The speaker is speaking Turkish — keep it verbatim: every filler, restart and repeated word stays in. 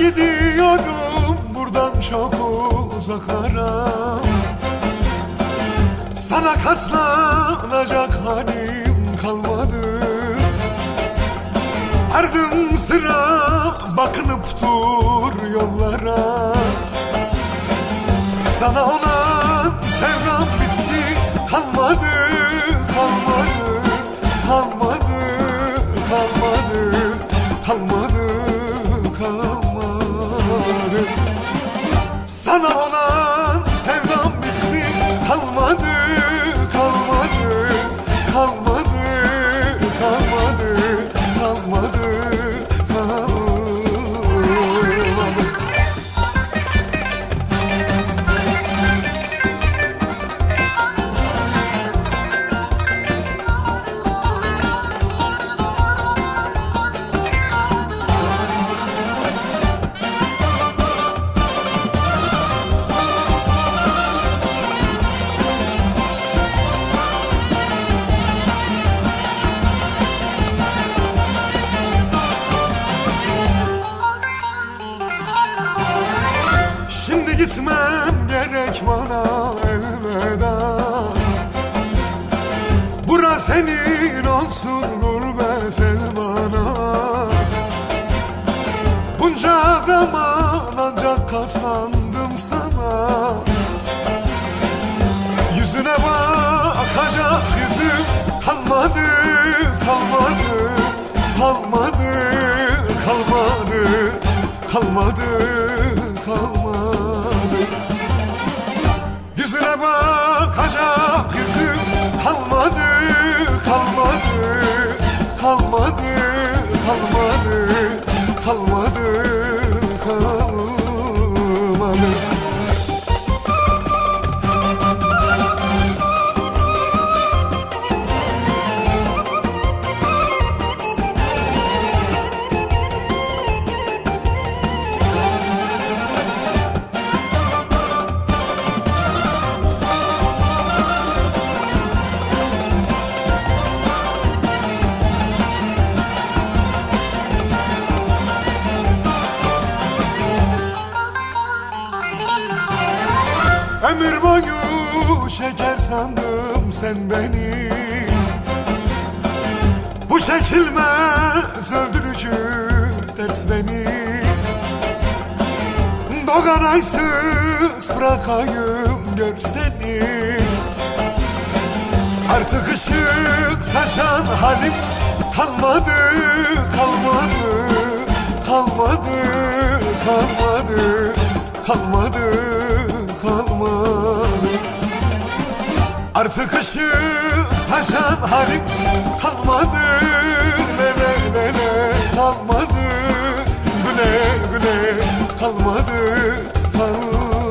gidiyorum buradan çok uzaklara. Sana katlanacak halim kalmadı. Ardım sıra bakınıp dur yollara. Sana olan sevdam bitsin, kalmadı, kalmadı, kalmadı, kalmadı, kalmadı, kalmadı. Sana olan sevdam bitsin, kalmadı, kalmadı, kalmadı, kalmadı, kalmadı, kalmadı. Şimdi gitmem gerek bana, elveda. Bura senin olsun, gurbet el bana. Bunca zaman ancak kazandım sana. Yüzüne bakacak yüzüm kalmadı, kalmadı, kalmadı, kalmadı, kalmadı, kalmadı. Yüzüne bakacak yüzüm kalmadı, kalmadı, kalmadı, kalmadı, kalmadı, kalmadı. Ömür boyu çeker sandım sen beni. Bu çekilmez öldürücü dert beni. Doğan aysız bırakayım gör seni. Artık ışık saçan halim kalmadı, kalmadı, kalmadı, kalmadı, kalmadı, kalmadı. Artık ışık saçan halim kalmadı, lele lele kalmadı, güle güle kalmadı, kalmadı.